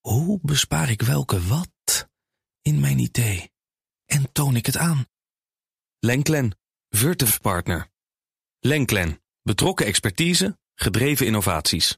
Hoe bespaar ik welke wat in mijn idee? En toon ik het aan? Lenklen, Virtuf Partner. Lenklen, betrokken expertise, gedreven innovaties.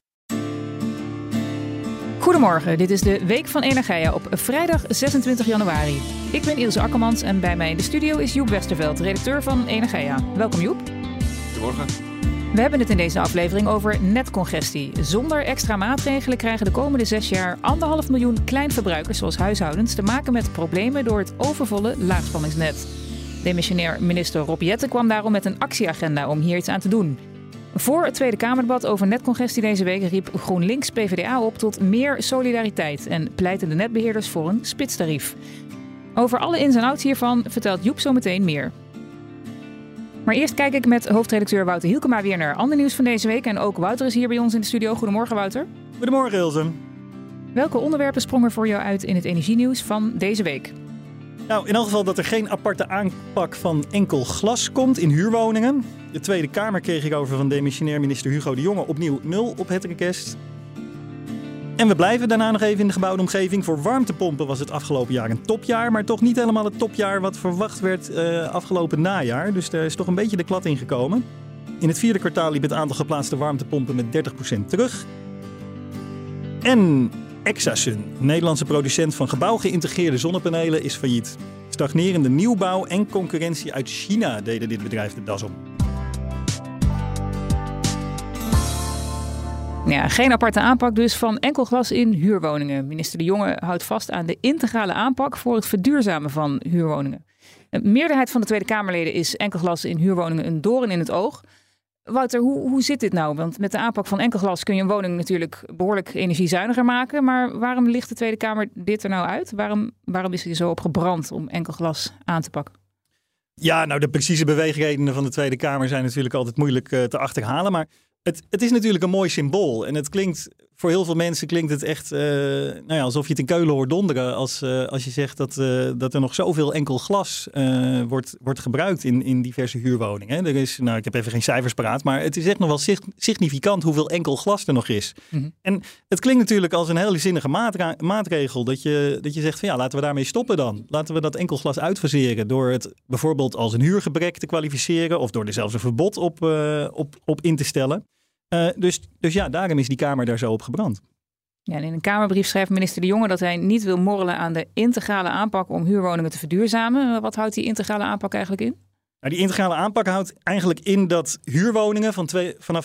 Goedemorgen, dit is de Week van Energia op vrijdag 26 januari. Ik ben Ilse Akkermans en bij mij in de studio is Joep Westerveld, redacteur van Energia. Welkom Joep. Goedemorgen. We hebben het in deze aflevering over netcongestie. Zonder extra maatregelen krijgen de komende 6 jaar 1,5 miljoen kleinverbruikers zoals huishoudens te maken met problemen door het overvolle laagspanningsnet. Demissionair minister Rob Jetten kwam daarom met een actieagenda om hier iets aan te doen. Voor het Tweede Kamerdebat over netcongestie deze week riep GroenLinks PvdA op tot meer solidariteit en pleiten de netbeheerders voor een spitstarief. Over alle ins en outs hiervan vertelt Joep zo meteen meer. Maar eerst kijk ik met hoofdredacteur Wouter Hielkema weer naar ander nieuws van deze week. En ook Wouter is hier bij ons in de studio. Goedemorgen Wouter. Goedemorgen Ilse. Welke onderwerpen sprongen voor jou uit in het energienieuws van deze week? Nou, in elk geval dat er geen aparte aanpak van enkel glas komt in huurwoningen. De Tweede Kamer kreeg ik over van demissionair minister Hugo de Jonge opnieuw 0 op het rekest. En we blijven daarna nog even in de gebouwde omgeving. Voor warmtepompen was het afgelopen jaar een topjaar, maar toch niet helemaal het topjaar wat verwacht werd afgelopen najaar. Dus daar is toch een beetje de klad in gekomen. In het 4e kwartaal liep het aantal geplaatste warmtepompen met 30% terug. En Exasun, Nederlandse producent van gebouwgeïntegreerde zonnepanelen, is failliet. Stagnerende nieuwbouw en concurrentie uit China deden dit bedrijf de das om. Ja, geen aparte aanpak dus van enkel glas in huurwoningen. Minister De Jonge houdt vast aan de integrale aanpak voor het verduurzamen van huurwoningen. Een meerderheid van de Tweede Kamerleden is enkel glas in huurwoningen een doorn in het oog. Wouter, hoe zit dit nou? Want met de aanpak van enkel glas kun je een woning natuurlijk behoorlijk energiezuiniger maken. Maar waarom ligt de Tweede Kamer dit er nou uit? Waarom is hij zo op gebrand om enkel glas aan te pakken? Ja, nou de precieze beweegredenen van de Tweede Kamer zijn natuurlijk altijd moeilijk te achterhalen. Maar het is natuurlijk een mooi symbool. En het klinkt, voor heel veel mensen klinkt het echt alsof je het in Keulen hoort donderen. Als je zegt dat er nog zoveel enkel glas wordt gebruikt in diverse huurwoningen. Er is, ik heb even geen cijfers paraat, maar het is echt nog wel significant hoeveel enkel glas er nog is. Mm-hmm. En het klinkt natuurlijk als een hele zinnige maatregel. Dat je zegt van ja, laten we daarmee stoppen dan. Laten we dat enkel glas uitfaseren door het bijvoorbeeld als een huurgebrek te kwalificeren. Of door er zelfs een verbod op in te stellen. Dus ja, daarom is die Kamer daar zo op gebrand. Ja, en in een Kamerbrief schrijft minister De Jonge dat hij niet wil morrelen aan de integrale aanpak om huurwoningen te verduurzamen. Wat houdt die integrale aanpak eigenlijk in? Nou, die integrale aanpak houdt eigenlijk in dat huurwoningen vanaf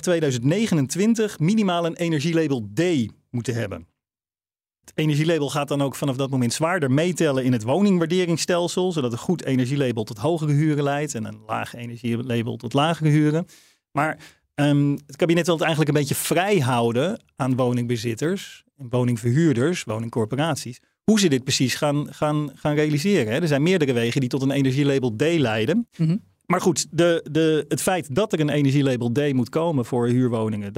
2029 minimaal een energielabel D moeten hebben. Het energielabel gaat dan ook vanaf dat moment zwaarder meetellen in het woningwaarderingsstelsel, zodat een goed energielabel tot hogere huren leidt en een laag energielabel tot lagere huren. Maar het kabinet wil het eigenlijk een beetje vrij houden aan woningbezitters, en woningverhuurders, woningcorporaties, hoe ze dit precies gaan realiseren. Hè. Er zijn meerdere wegen die tot een energielabel D leiden. Mm-hmm. Maar goed, het feit dat er een energielabel D moet komen voor huurwoningen,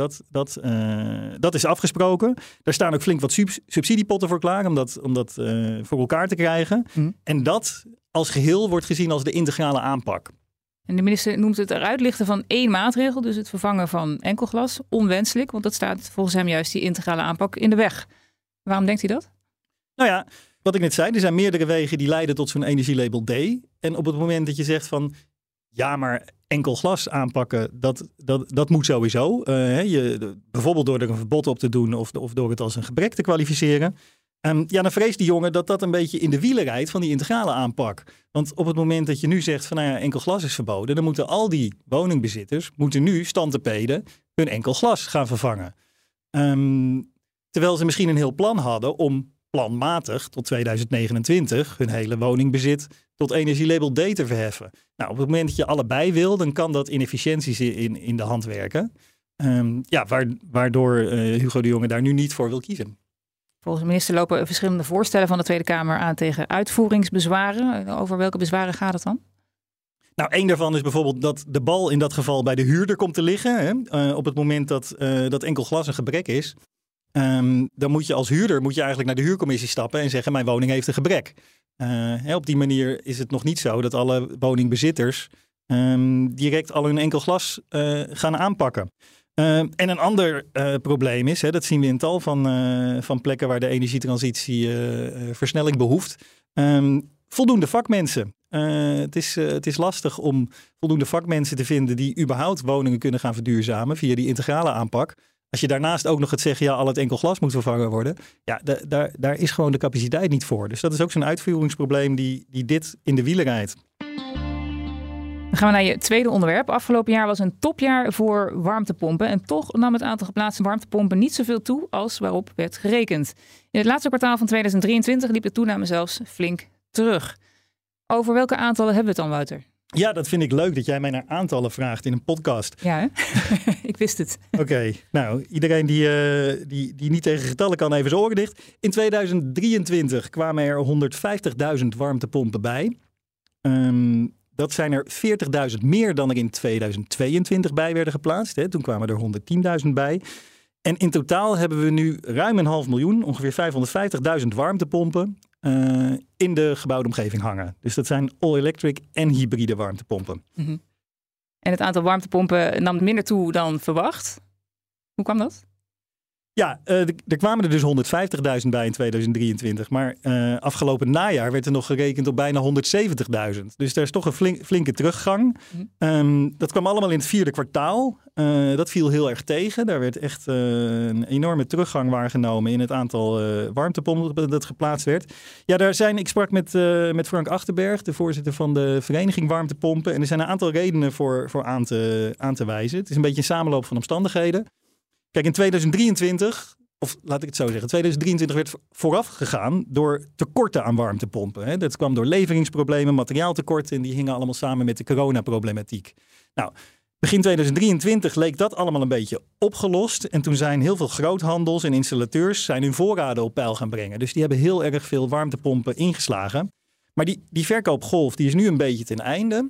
dat is afgesproken. Daar staan ook flink wat subsidiepotten voor klaar om dat voor elkaar te krijgen. Mm-hmm. En dat als geheel wordt gezien als de integrale aanpak. En de minister noemt het eruit lichten van 1 maatregel, dus het vervangen van enkelglas, onwenselijk. Want dat staat volgens hem juist die integrale aanpak in de weg. Waarom denkt hij dat? Nou ja, wat ik net zei, er zijn meerdere wegen die leiden tot zo'n energielabel D. En op het moment dat je zegt van ja, maar enkel glas aanpakken, dat moet sowieso. Bijvoorbeeld door er een verbod op te doen of door het als een gebrek te kwalificeren. Dan vreest die jongen dat een beetje in de wielen rijdt van die integrale aanpak. Want op het moment dat je nu zegt van enkel glas is verboden, dan moeten al die woningbezitters nu standtepeden hun enkel glas gaan vervangen. Terwijl ze misschien een heel plan hadden om planmatig tot 2029 hun hele woningbezit tot energielabel D te verheffen. Nou, op het moment dat je allebei wil, dan kan dat inefficiënties in de hand werken. Waardoor Hugo de Jonge daar nu niet voor wil kiezen. Volgens de minister lopen verschillende voorstellen van de Tweede Kamer aan tegen uitvoeringsbezwaren. Over welke bezwaren gaat het dan? Nou, één daarvan is bijvoorbeeld dat de bal in dat geval bij de huurder komt te liggen. Hè? Op het moment dat enkel glas een gebrek is. Dan moet je als huurder eigenlijk naar de huurcommissie stappen en zeggen mijn woning heeft een gebrek. Op die manier is het nog niet zo dat alle woningbezitters direct al hun enkel glas gaan aanpakken. En een ander probleem is, dat zien we in tal van plekken waar de energietransitie versnelling behoeft, voldoende vakmensen. Het is lastig om voldoende vakmensen te vinden die überhaupt woningen kunnen gaan verduurzamen via die integrale aanpak. Als je daarnaast ook nog gaat zeggen, al het enkel glas moet vervangen worden. Ja, daar is gewoon de capaciteit niet voor. Dus dat is ook zo'n uitvoeringsprobleem die dit in de wielen rijdt. Dan gaan we naar je tweede onderwerp. Afgelopen jaar was een topjaar voor warmtepompen. En toch nam het aantal geplaatste warmtepompen niet zoveel toe als waarop werd gerekend. In het laatste kwartaal van 2023 liep de toename zelfs flink terug. Over welke aantallen hebben we het dan, Wouter? Ja, dat vind ik leuk dat jij mij naar aantallen vraagt in een podcast. Ja, hè? Ik wist het. Oké, nou, iedereen die niet tegen getallen kan, even zijn oren dicht. In 2023 kwamen er 150.000 warmtepompen bij. Dat zijn er 40.000 meer dan er in 2022 bij werden geplaatst. Hè. Toen kwamen er 110.000 bij. En in totaal hebben we nu ruim 500.000, ongeveer 550.000 warmtepompen in de gebouwde omgeving hangen. Dus dat zijn all-electric en hybride warmtepompen. Mm-hmm. En het aantal warmtepompen nam minder toe dan verwacht. Hoe kwam dat? Ja, er kwamen er dus 150.000 bij in 2023. Maar afgelopen najaar werd er nog gerekend op bijna 170.000. Dus daar is toch een flinke teruggang. Dat kwam allemaal in het vierde kwartaal. Dat viel heel erg tegen. Daar werd echt een enorme teruggang waargenomen in het aantal warmtepompen dat geplaatst werd. Ja, ik sprak met Frank Achterberg, de voorzitter van de vereniging Warmtepompen. En er zijn een aantal redenen voor aan te wijzen. Het is een beetje een samenloop van omstandigheden. Kijk, in 2023, of laat ik het zo zeggen, 2023 werd vooraf gegaan door tekorten aan warmtepompen. Hè. Dat kwam door leveringsproblemen, materiaaltekorten en die hingen allemaal samen met de coronaproblematiek. Nou, begin 2023 leek dat allemaal een beetje opgelost. En toen zijn heel veel groothandels en installateurs hun voorraden op peil gaan brengen. Dus die hebben heel erg veel warmtepompen ingeslagen. Maar die verkoopgolf die is nu een beetje ten einde.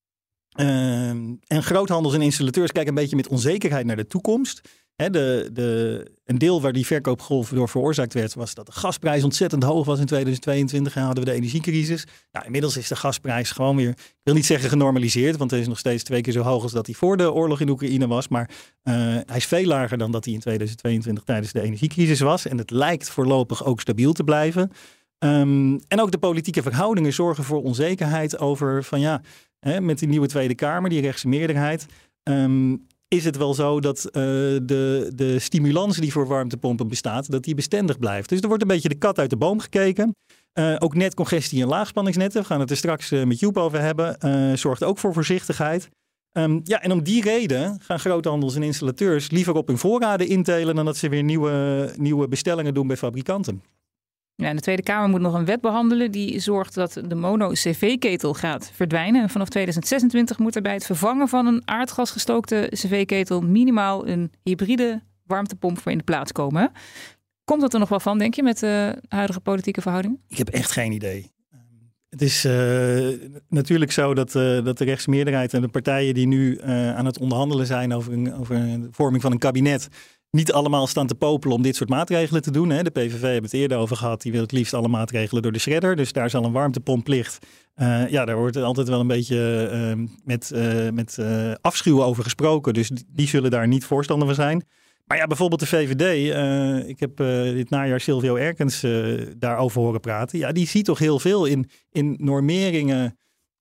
En groothandels en installateurs kijken een beetje met onzekerheid naar de toekomst. Een deel waar die verkoopgolf door veroorzaakt werd, was dat de gasprijs ontzettend hoog was in 2022 en hadden we de energiecrisis. Nou, inmiddels is de gasprijs gewoon weer, ik wil niet zeggen genormaliseerd, want hij is nog steeds 2 keer zo hoog als dat hij voor de oorlog in Oekraïne was. Maar hij is veel lager dan dat hij in 2022 tijdens de energiecrisis was. En het lijkt voorlopig ook stabiel te blijven. En ook de politieke verhoudingen zorgen voor onzekerheid over met die nieuwe Tweede Kamer, die rechtse meerderheid. Is het wel zo dat de stimulans die voor warmtepompen bestaat, dat die bestendig blijft. Dus er wordt een beetje de kat uit de boom gekeken. Ook netcongestie en laagspanningsnetten, we gaan het er straks met Joep over hebben, zorgt ook voor voorzichtigheid. En om die reden gaan groothandels en installateurs liever op hun voorraden intelen dan dat ze weer nieuwe bestellingen doen bij fabrikanten. Ja, en de Tweede Kamer moet nog een wet behandelen die zorgt dat de mono-cv-ketel gaat verdwijnen. En vanaf 2026 moet er bij het vervangen van een aardgasgestookte cv-ketel minimaal een hybride warmtepomp voor in de plaats komen. Komt dat er nog wel van, denk je, met de huidige politieke verhoudingen? Ik heb echt geen idee. Het is natuurlijk zo dat de rechtsmeerderheid en de partijen die nu aan het onderhandelen zijn over de vorming van een kabinet niet allemaal staan te popelen om dit soort maatregelen te doen. Hè. De PVV hebben het eerder over gehad. Die wil het liefst alle maatregelen door de shredder. Dus daar zal een warmtepompplicht. Daar wordt altijd wel een beetje met afschuw over gesproken. Dus die zullen daar niet voorstander van zijn. Maar ja, bijvoorbeeld de VVD. Ik heb dit najaar Silvio Erkens daarover horen praten. Ja, die ziet toch heel veel in normeringen.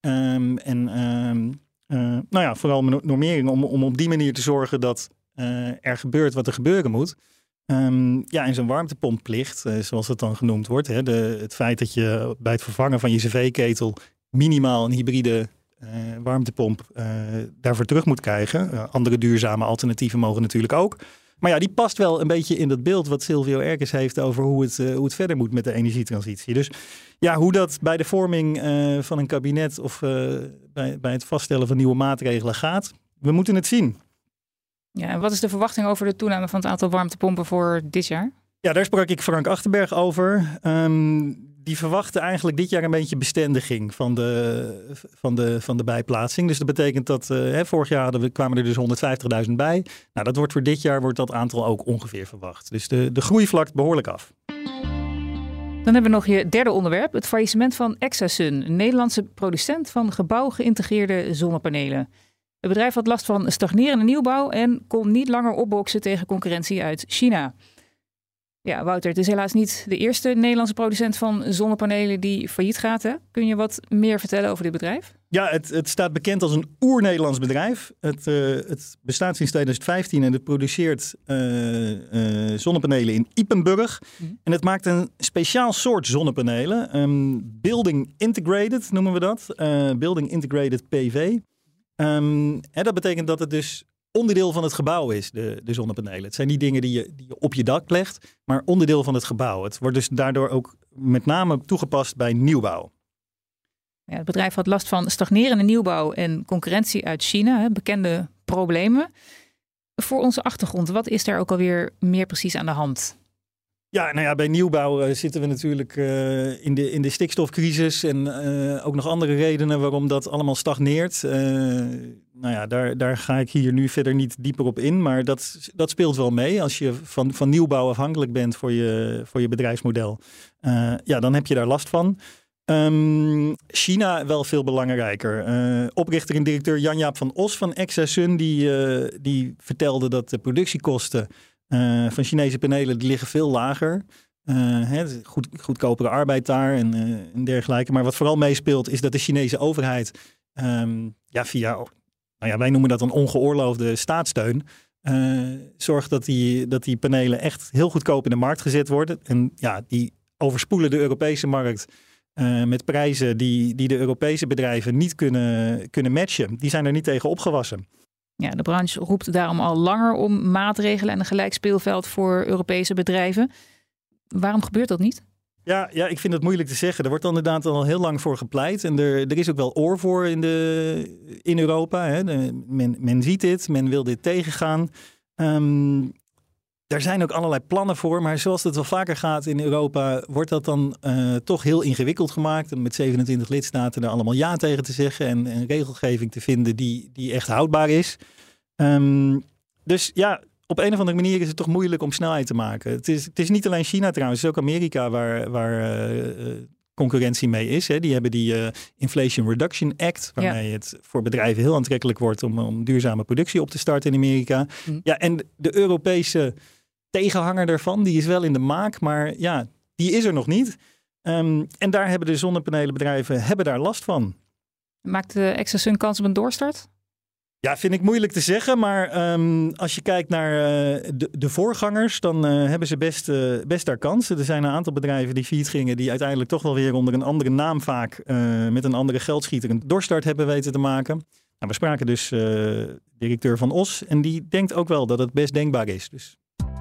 Vooral normeringen om op die manier te zorgen dat er gebeurt wat er gebeuren moet. En zo'n warmtepompplicht, zoals het dan genoemd wordt. Het feit dat je bij het vervangen van je cv-ketel minimaal een hybride warmtepomp daarvoor terug moet krijgen. Andere duurzame alternatieven mogen natuurlijk ook. Maar ja, die past wel een beetje in dat beeld wat Silvio Erkens heeft over hoe het verder moet met de energietransitie. Dus ja, hoe dat bij de vorming van een kabinet of bij het vaststellen van nieuwe maatregelen gaat, we moeten het zien. Ja, en wat is de verwachting over de toename van het aantal warmtepompen voor dit jaar? Ja, daar sprak ik Frank Achterberg over. Die verwachten eigenlijk dit jaar een beetje bestendiging van de bijplaatsing. Dus dat betekent dat vorig jaar kwamen er dus 150.000 bij. Nou, dat wordt voor dit jaar dat aantal ook ongeveer verwacht. Dus de groei vlakt behoorlijk af. Dan hebben we nog je derde onderwerp. Het faillissement van Exasun, een Nederlandse producent van gebouwgeïntegreerde zonnepanelen. Het bedrijf had last van stagnerende nieuwbouw en kon niet langer opboksen tegen concurrentie uit China. Ja, Wouter, het is helaas niet de eerste Nederlandse producent van zonnepanelen die failliet gaat. Hè? Kun je wat meer vertellen over dit bedrijf? Ja, het staat bekend als een oer-Nederlands bedrijf. Het bestaat sinds 2015 en het produceert zonnepanelen in Ypenburg. En het maakt een speciaal soort zonnepanelen. Building Integrated noemen we dat. Building Integrated PV. En dat betekent dat het dus onderdeel van het gebouw is, de zonnepanelen. Het zijn niet dingen die je op je dak legt, maar onderdeel van het gebouw. Het wordt dus daardoor ook met name toegepast bij nieuwbouw. Ja, het bedrijf had last van stagnerende nieuwbouw en concurrentie uit China. Bekende problemen. Voor onze achtergrond, wat is daar ook alweer meer precies aan de hand? Ja, nou ja, bij nieuwbouw zitten we natuurlijk in de stikstofcrisis en ook nog andere redenen waarom dat allemaal stagneert. Nou ja, daar ga ik hier nu verder niet dieper op in, maar dat speelt wel mee. Als je van nieuwbouw afhankelijk bent voor je bedrijfsmodel, ja, dan heb je daar last van. China wel veel belangrijker. Oprichter en directeur Jan-Jaap van Os van Exasun die vertelde dat de productiekosten van Chinese panelen die liggen veel lager. Goedkopere arbeid daar en dergelijke. Maar wat vooral meespeelt is dat de Chinese overheid via, wij noemen dat een ongeoorloofde staatssteun, zorgt dat die panelen echt heel goedkoop in de markt gezet worden. En ja, die overspoelen de Europese markt met prijzen die de Europese bedrijven niet kunnen matchen. Die zijn er niet tegen opgewassen. Ja, de branche roept daarom al langer om maatregelen en een gelijk speelveld voor Europese bedrijven. Waarom gebeurt dat niet? Ja, ik vind het moeilijk te zeggen. Er wordt inderdaad al heel lang voor gepleit. En er is ook wel oor voor in Europa. Hè. Men ziet dit, men wil dit tegengaan. Daar zijn ook allerlei plannen voor. Maar zoals het wel vaker gaat in Europa, wordt dat dan toch heel ingewikkeld gemaakt. En met 27 lidstaten er allemaal ja tegen te zeggen. En regelgeving te vinden die echt houdbaar is. Dus ja, op een of andere manier is het toch moeilijk om snelheid te maken. Het is niet alleen China trouwens, het is ook Amerika waar concurrentie mee is. Hè. Die hebben die Inflation Reduction Act, waarmee het voor bedrijven heel aantrekkelijk wordt om duurzame productie op te starten in Amerika. Ja, en de Europese tegenhanger daarvan, die is wel in de maak, maar ja, die is er nog niet. En daar hebben de zonnepanelenbedrijven daar last van. Maakt de Exasun kans op een doorstart? Ja, vind ik moeilijk te zeggen. Maar als je kijkt naar de voorgangers, dan hebben ze best daar kansen. Er zijn een aantal bedrijven die failliet gingen, die uiteindelijk toch wel weer onder een andere naam vaak met een andere geldschieter een doorstart hebben weten te maken. Nou, we spraken dus directeur Van Os en die denkt ook wel dat het best denkbaar is. Dus.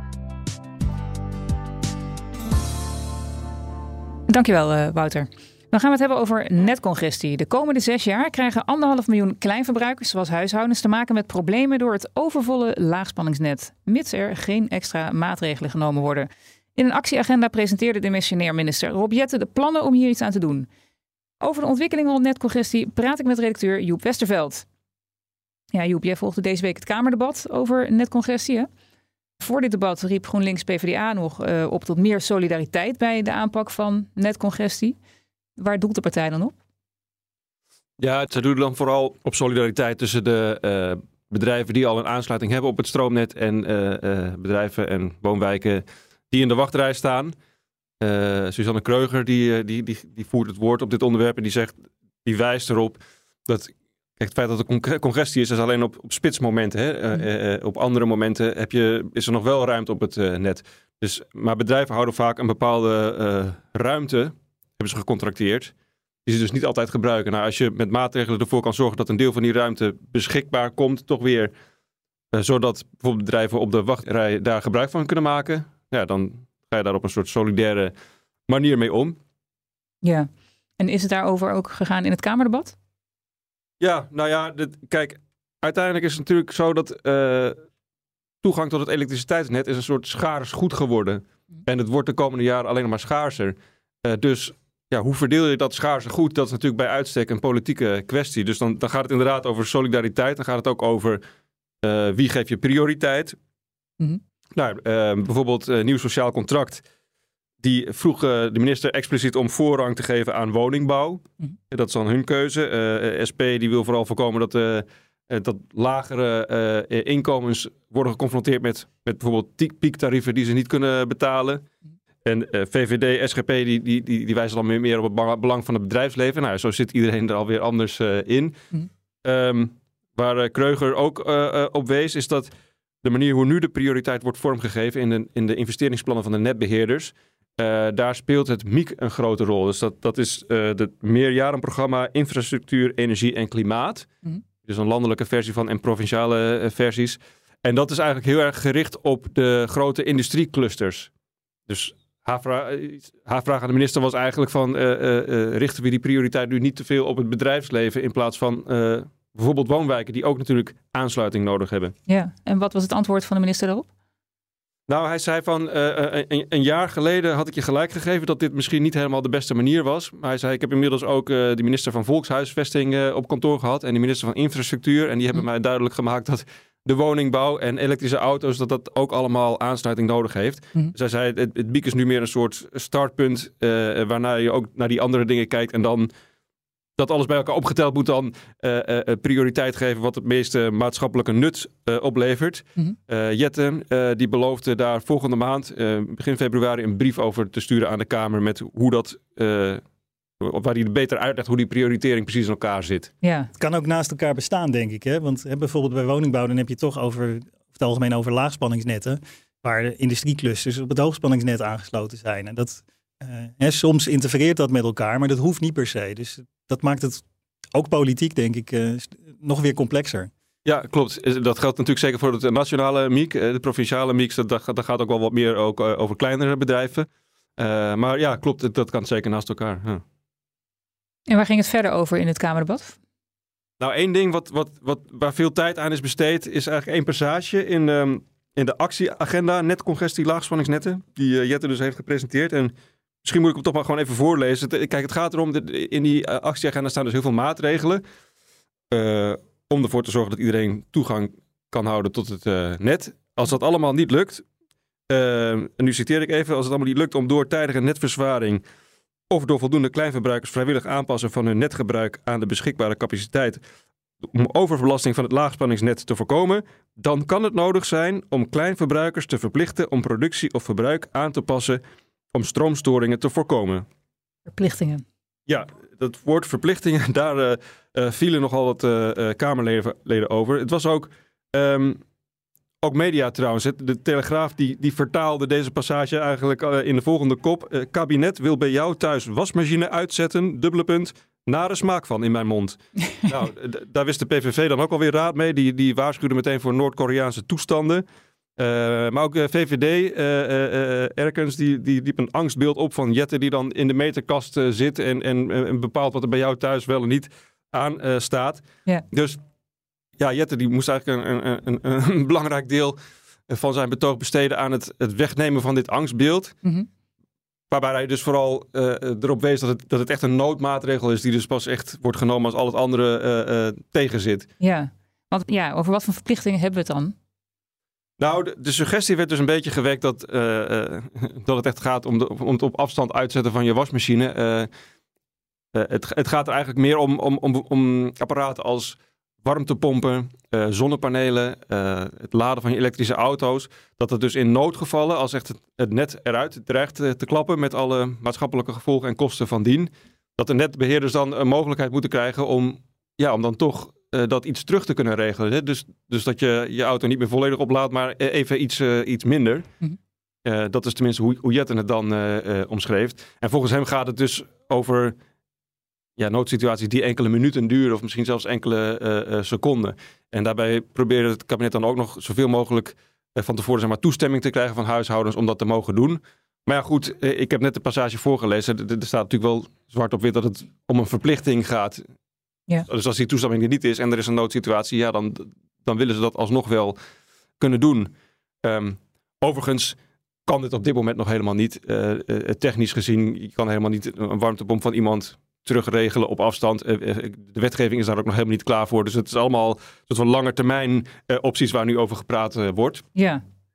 Dankjewel, Wouter. Dan gaan we het hebben over netcongestie. De komende 6 jaar krijgen 1,5 miljoen kleinverbruikers, zoals huishoudens, te maken met problemen door het overvolle laagspanningsnet, mits er geen extra maatregelen genomen worden. In een actieagenda presenteerde demissionair minister Rob Jetten de plannen om hier iets aan te doen. Over de ontwikkelingen rond netcongestie praat ik met redacteur Joep Westerveld. Ja, Joep, jij volgde deze week het Kamerdebat over netcongestie, hè? Voor dit debat riep GroenLinks PvdA nog op tot meer solidariteit bij de aanpak van netcongestie. Waar doelt de partij dan op? Ja, ze doen dan vooral op solidariteit tussen de bedrijven die al een aansluiting hebben op het stroomnet en bedrijven en woonwijken die in de wachtrij staan. Suzanne Kreuger die voert het woord op dit onderwerp en die wijst erop dat het feit dat er congestie is alleen op spitsmomenten. Hè? Op andere momenten is er nog wel ruimte op het net. Maar bedrijven houden vaak een bepaalde ruimte, hebben ze gecontracteerd, die ze dus niet altijd gebruiken. Nou, als je met maatregelen ervoor kan zorgen dat een deel van die ruimte beschikbaar komt, toch weer, zodat bijvoorbeeld bedrijven op de wachtrij daar gebruik van kunnen maken, ja, dan ga je daar op een soort solidaire manier mee om. Ja, en is het daarover ook gegaan in het Kamerdebat? Ja, nou ja, kijk, uiteindelijk is het natuurlijk zo dat toegang tot het elektriciteitsnet is een soort schaars goed geworden. En het wordt de komende jaren alleen maar schaarser. Dus ja, hoe verdeel je dat schaarse goed? Dat is natuurlijk bij uitstek een politieke kwestie. Dus dan gaat het inderdaad over solidariteit. Dan gaat het ook over wie geeft je prioriteit. Mm-hmm. Nou, bijvoorbeeld nieuw sociaal contract. Die vroeg de minister expliciet om voorrang te geven aan woningbouw. Mm-hmm. Dat is dan hun keuze. SP die wil vooral voorkomen dat dat lagere inkomens worden geconfronteerd met bijvoorbeeld piektarieven die ze niet kunnen betalen. En VVD, SGP, die wijzen dan meer op het belang van het bedrijfsleven. Nou, zo zit iedereen er alweer anders in. Waar Kreuger ook op wees, is dat de manier hoe nu de prioriteit wordt vormgegeven in de investeringsplannen van de netbeheerders, daar speelt het MIEK een grote rol. Dus dat is het meerjarenprogramma Infrastructuur, Energie en Klimaat. Dus een landelijke versie van en provinciale versies. En dat is eigenlijk heel erg gericht op de grote industrieclusters. Dus haar vraag aan de minister was eigenlijk van richten we die prioriteit nu niet te veel op het bedrijfsleven in plaats van bijvoorbeeld woonwijken die ook natuurlijk aansluiting nodig hebben. Ja, en wat was het antwoord van de minister daarop? Nou, hij zei van een jaar geleden had ik je gelijk gegeven dat dit misschien niet helemaal de beste manier was. Maar hij zei, ik heb inmiddels ook de minister van Volkshuisvesting op kantoor gehad en de minister van Infrastructuur. En die hebben mij duidelijk gemaakt dat de woningbouw en elektrische auto's, dat ook allemaal aansluiting nodig heeft. Dus hij zei, het BIEK is nu meer een soort startpunt waarna je ook naar die andere dingen kijkt en dan dat alles bij elkaar opgeteld moet dan prioriteit geven wat het meeste maatschappelijke nut oplevert. Jette die beloofde daar volgende maand, begin februari, een brief over te sturen aan de Kamer met hoe dat, waar hij beter uitlegt hoe die prioritering precies in elkaar zit. Ja. Het kan ook naast elkaar bestaan, denk ik. Hè? Want bijvoorbeeld bij woningbouw, dan heb je het toch over het algemeen over laagspanningsnetten, waar de industrieclusters op het hoogspanningsnet aangesloten zijn. En dat soms interfereert dat met elkaar, maar dat hoeft niet per se. Dus dat maakt het ook politiek, denk ik, nog weer complexer. Ja, klopt. Dat geldt natuurlijk zeker voor het nationale MIEK. De provinciale MIEK, dat gaat ook wel wat meer ook over kleinere bedrijven. Maar ja, klopt, dat kan zeker naast elkaar. Ja. En waar ging het verder over in het Kamerdebat? Nou, één ding waar veel tijd aan is besteed, is eigenlijk één passage in de actieagenda netcongestie laagspanningsnetten, die Jette dus heeft gepresenteerd. En misschien moet ik hem toch maar gewoon even voorlezen. Kijk, het gaat erom, in die actieagenda staan dus heel veel maatregelen om ervoor te zorgen dat iedereen toegang kan houden tot het net. Als dat allemaal niet lukt, en nu citeer ik even, als het allemaal niet lukt om door tijdige netverzwaring of door voldoende kleinverbruikers vrijwillig aanpassen van hun netgebruik aan de beschikbare capaciteit om overbelasting van het laagspanningsnet te voorkomen, dan kan het nodig zijn om kleinverbruikers te verplichten om productie of verbruik aan te passen om stroomstoringen te voorkomen. Verplichtingen. Ja, dat woord verplichtingen, daar vielen nogal wat Kamerleden over. Het was ook media trouwens. De Telegraaf die vertaalde deze passage eigenlijk in de volgende kop. Kabinet wil bij jou thuis wasmachine uitzetten, nare smaak van in mijn mond. Nou, daar wist de PVV dan ook alweer raad mee. Die waarschuwde meteen voor Noord-Koreaanse toestanden. Maar ook VVD, Erkens, die liep een angstbeeld op van Jette die dan in de meterkast zit en bepaalt wat er bij jou thuis wel en niet aan staat. Ja. Dus ja, Jette die moest eigenlijk een belangrijk deel van zijn betoog besteden aan het wegnemen van dit angstbeeld. Waarbij hij dus vooral erop wees dat het echt een noodmaatregel is die dus pas echt wordt genomen als al het andere tegen zit. Ja, want ja, over wat voor verplichtingen hebben we het dan? Nou, de suggestie werd dus een beetje gewekt dat het echt gaat om het op afstand uitzetten van je wasmachine. Het gaat er eigenlijk meer om apparaten als warmtepompen, zonnepanelen, het laden van je elektrische auto's. Dat het dus in noodgevallen, als echt het net eruit dreigt te klappen met alle maatschappelijke gevolgen en kosten van dien, dat de netbeheerders dan een mogelijkheid moeten krijgen om dan toch dat iets terug te kunnen regelen. Hè? Dus dat je auto niet meer volledig oplaadt, maar even iets minder. Dat is tenminste hoe Jette het dan omschreef. En volgens hem gaat het dus over noodsituaties die enkele minuten duren of misschien zelfs enkele seconden. En daarbij probeerde het kabinet dan ook nog zoveel mogelijk van tevoren toestemming te krijgen van huishoudens om dat te mogen doen. Maar ja goed, ik heb net de passage voorgelezen. Er staat natuurlijk wel zwart op wit dat het om een verplichting gaat. Ja. Dus als die toestemming er niet is en er is een noodsituatie, dan willen ze dat alsnog wel kunnen doen. Overigens kan dit op dit moment nog helemaal niet. Technisch gezien, je kan helemaal niet een warmtepomp van iemand terugregelen op afstand. De wetgeving is daar ook nog helemaal niet klaar voor. Dus het is allemaal een soort van langetermijn opties waar nu over gepraat wordt. Ja.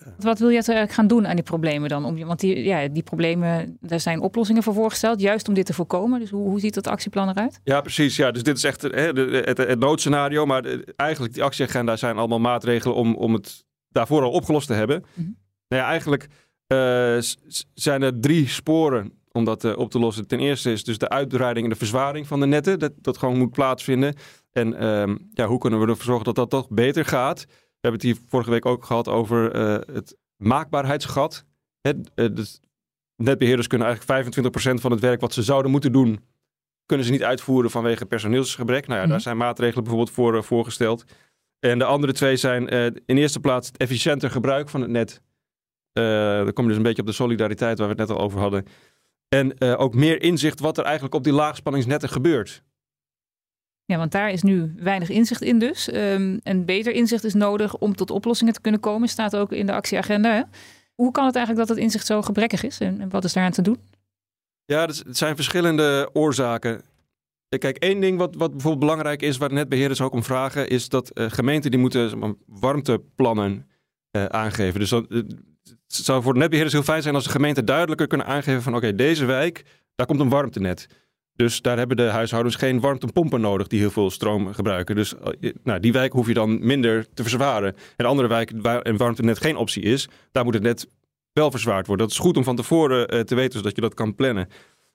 Wat wil je gaan doen aan die problemen dan? Want die problemen, daar zijn oplossingen voor voorgesteld, juist om dit te voorkomen. Dus hoe ziet dat actieplan eruit? Ja, precies. Ja, dus dit is echt het noodscenario. Maar eigenlijk die actieagenda zijn allemaal maatregelen om het daarvoor al opgelost te hebben. Mm-hmm. Nou ja, eigenlijk zijn er 3 sporen om dat op te lossen. Ten eerste is dus de uitbreiding en de verzwaring van de netten. Dat gewoon moet plaatsvinden. En hoe kunnen we ervoor zorgen dat dat toch beter gaat? We hebben het hier vorige week ook gehad over het maakbaarheidsgat. Dus netbeheerders kunnen eigenlijk 25% van het werk wat ze zouden moeten doen, kunnen ze niet uitvoeren vanwege personeelsgebrek. Nou ja, daar zijn maatregelen bijvoorbeeld voor voorgesteld. En de andere 2 zijn in eerste plaats het efficiënter gebruik van het net. Dan kom je dus een beetje op de solidariteit waar we het net al over hadden. En ook meer inzicht wat er eigenlijk op die laagspanningsnetten gebeurt. Ja, want daar is nu weinig inzicht in dus. En beter inzicht is nodig om tot oplossingen te kunnen komen. Staat ook in de actieagenda. Hè? Hoe kan het eigenlijk dat het inzicht zo gebrekkig is? En wat is daaraan te doen? Ja, het zijn verschillende oorzaken. Kijk, één ding wat bijvoorbeeld belangrijk is, waar netbeheerders ook om vragen, is dat gemeenten die moeten warmteplannen aangeven. Dus het zou voor de netbeheerders heel fijn zijn als de gemeenten duidelijker kunnen aangeven van oké, deze wijk, daar komt een warmtenet. Dus daar hebben de huishoudens geen warmtepompen nodig die heel veel stroom gebruiken. Dus die wijk hoef je dan minder te verzwaren. En de andere wijk waar een warmtenet geen optie is, daar moet het net wel verzwaard worden. Dat is goed om van tevoren te weten, zodat je dat kan plannen.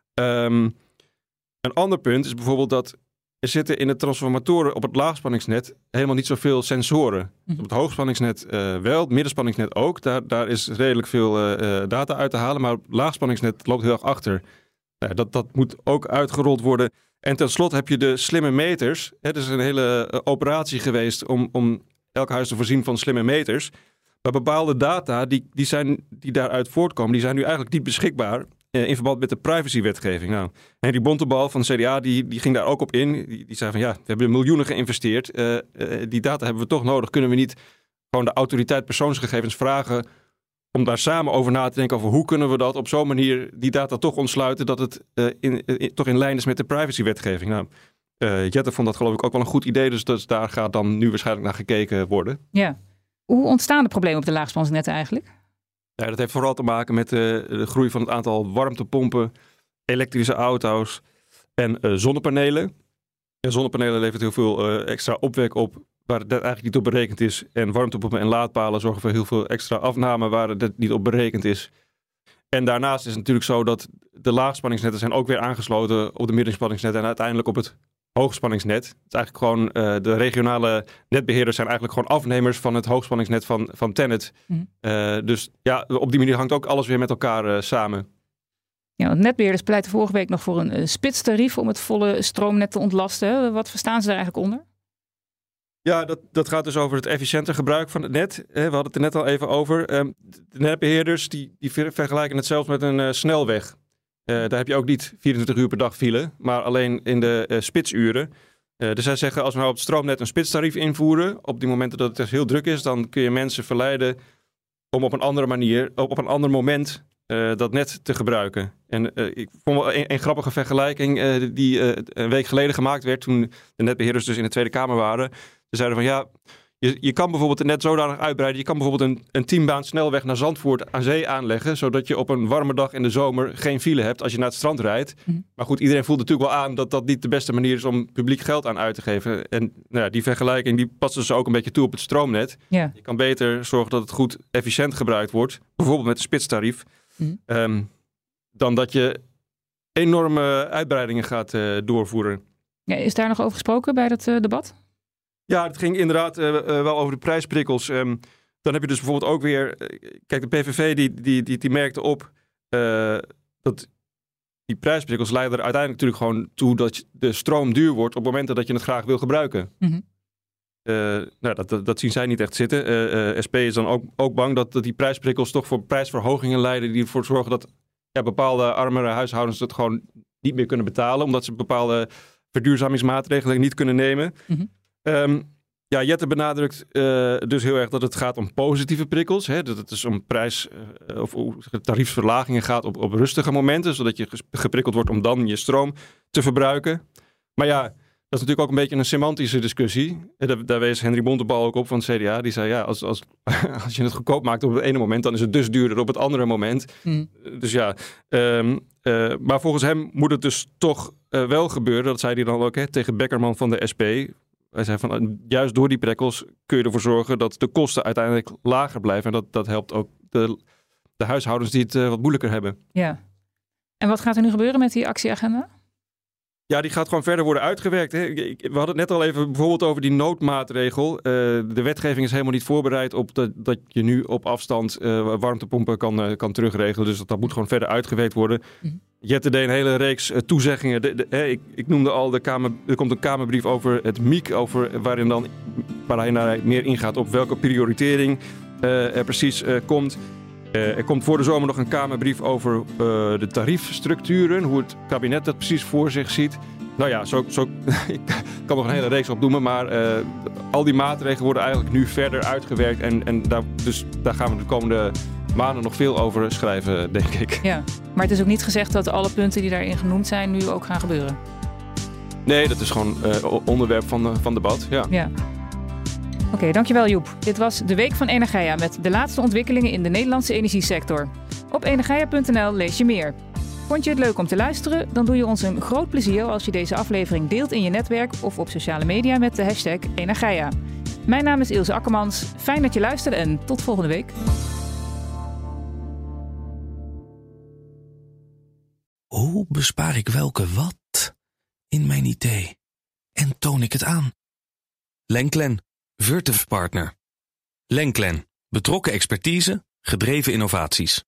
Een ander punt is bijvoorbeeld dat er zitten in de transformatoren op het laagspanningsnet helemaal niet zoveel sensoren. Op het hoogspanningsnet wel, het middenspanningsnet ook. Daar is redelijk veel data uit te halen, maar het laagspanningsnet loopt heel erg achter. Dat moet ook uitgerold worden. En tenslotte heb je de slimme meters. Het is een hele operatie geweest om elk huis te voorzien van slimme meters. Maar bepaalde data die daaruit voortkomen, die zijn nu eigenlijk niet beschikbaar in verband met de privacywetgeving. Nou, Henry Bontebal van de CDA die ging daar ook op in. Die zei van we hebben miljoenen geïnvesteerd. Die data hebben we toch nodig. Kunnen we niet gewoon de autoriteit persoonsgegevens vragen om daar samen over na te denken over hoe kunnen we dat op zo'n manier die data toch ontsluiten dat het toch in lijn is met de privacywetgeving. Nou, Jette vond dat geloof ik ook wel een goed idee, dus daar gaat dan nu waarschijnlijk naar gekeken worden. Ja. Hoe ontstaan de problemen op de laagspanningsnetten eigenlijk? Ja, dat heeft vooral te maken met de groei van het aantal warmtepompen, elektrische auto's en zonnepanelen. En zonnepanelen levert heel veel extra opwek op waar dat eigenlijk niet op berekend is. En warmtepompen en laadpalen zorgen voor heel veel extra afname waar dat niet op berekend is. En daarnaast is het natuurlijk zo dat de laagspanningsnetten zijn ook weer aangesloten op de middenspanningsnetten en uiteindelijk op het hoogspanningsnet. Het is eigenlijk gewoon de regionale netbeheerders zijn eigenlijk gewoon afnemers van het hoogspanningsnet van TenneT. Dus op die manier hangt ook alles weer met elkaar samen. Ja, want netbeheerders pleiten vorige week nog voor een spitstarief om het volle stroomnet te ontlasten. Wat verstaan ze daar eigenlijk onder? Ja, dat gaat dus over het efficiënter gebruik van het net. We hadden het er net al even over. De netbeheerders die vergelijken het zelfs met een snelweg. Daar heb je ook niet 24 uur per dag file, maar alleen in de spitsuren. Dus zij zeggen, als we nou op het stroomnet een spitstarief invoeren, op die momenten dat het heel druk is, dan kun je mensen verleiden om op een andere manier, op een ander moment dat net te gebruiken. En ik vond wel een grappige vergelijking die een week geleden gemaakt werd toen de netbeheerders dus in de Tweede Kamer waren. Ze zeiden van je kan bijvoorbeeld het net zodanig uitbreiden. Je kan bijvoorbeeld een 10-baan snelweg naar Zandvoort aan zee aanleggen, zodat je op een warme dag in de zomer geen file hebt als je naar het strand rijdt. Maar goed, iedereen voelt natuurlijk wel aan dat dat niet de beste manier is om publiek geld aan uit te geven. En die vergelijking die passen ze ook een beetje toe op het stroomnet. Ja. Je kan beter zorgen dat het goed efficiënt gebruikt wordt, bijvoorbeeld met een spitstarief, dan dat je enorme uitbreidingen gaat doorvoeren. Ja, is daar nog over gesproken bij dat debat? Ja, het ging inderdaad wel over de prijsprikkels. Dan heb je dus bijvoorbeeld ook weer... Kijk, de PVV die merkte op dat die prijsprikkels leiden er uiteindelijk natuurlijk gewoon toe dat de stroom duur wordt op momenten dat je het graag wil gebruiken. Dat zien zij niet echt zitten. SP is dan ook bang dat die prijsprikkels toch voor prijsverhogingen leiden die ervoor zorgen dat bepaalde armere huishoudens het gewoon niet meer kunnen betalen, omdat ze bepaalde verduurzamingsmaatregelen niet kunnen nemen. Jette benadrukt dus heel erg dat het gaat om positieve prikkels. Hè? Dat het dus om prijs- of tariefsverlagingen gaat op rustige momenten, zodat je geprikkeld wordt om dan je stroom te verbruiken. Maar Dat is natuurlijk ook een beetje een semantische discussie. Daar wees Henry Bontebal ook op van het CDA. Die zei, als je het goedkoop maakt op het ene moment, dan is het dus duurder op het andere moment. Dus ja, maar volgens hem moet het dus toch wel gebeuren. Dat zei hij dan ook tegen Beckerman van de SP. Hij zei van, juist door die prikkels kun je ervoor zorgen dat de kosten uiteindelijk lager blijven. En dat helpt ook de huishoudens die het wat moeilijker hebben. Ja. En wat gaat er nu gebeuren met die actieagenda? Ja, die gaat gewoon verder worden uitgewerkt. Hè. We hadden het net al even bijvoorbeeld over die noodmaatregel. De wetgeving is helemaal niet voorbereid op dat je nu op afstand warmtepompen kan terugregelen. Dus dat moet gewoon verder uitgewerkt worden. Jette deed een hele reeks toezeggingen. Ik noemde al, er komt een Kamerbrief over het MIEK, waarin hij meer ingaat op welke prioritering er precies komt. Er komt voor de zomer nog een Kamerbrief over de tariefstructuren. Hoe het kabinet dat precies voor zich ziet. Nou ja, ik kan nog een hele reeks opnoemen. Maar al die maatregelen worden eigenlijk nu verder uitgewerkt. En daar gaan we de komende maanden nog veel over schrijven, denk ik. Ja, maar het is ook niet gezegd dat alle punten die daarin genoemd zijn nu ook gaan gebeuren. Nee, dat is gewoon onderwerp van debat. Ja. Oké, dankjewel Joep. Dit was de Week van Energeia met de laatste ontwikkelingen in de Nederlandse energiesector. Op energeia.nl lees je meer. Vond je het leuk om te luisteren? Dan doe je ons een groot plezier als je deze aflevering deelt in je netwerk of op sociale media met de hashtag Energeia. Mijn naam is Ilse Akkermans. Fijn dat je luisterde en tot volgende week. Hoe bespaar ik welke wat in mijn idee? En toon ik het aan? Lenklen, Virtuf Partner. Lenklen, betrokken expertise, gedreven innovaties.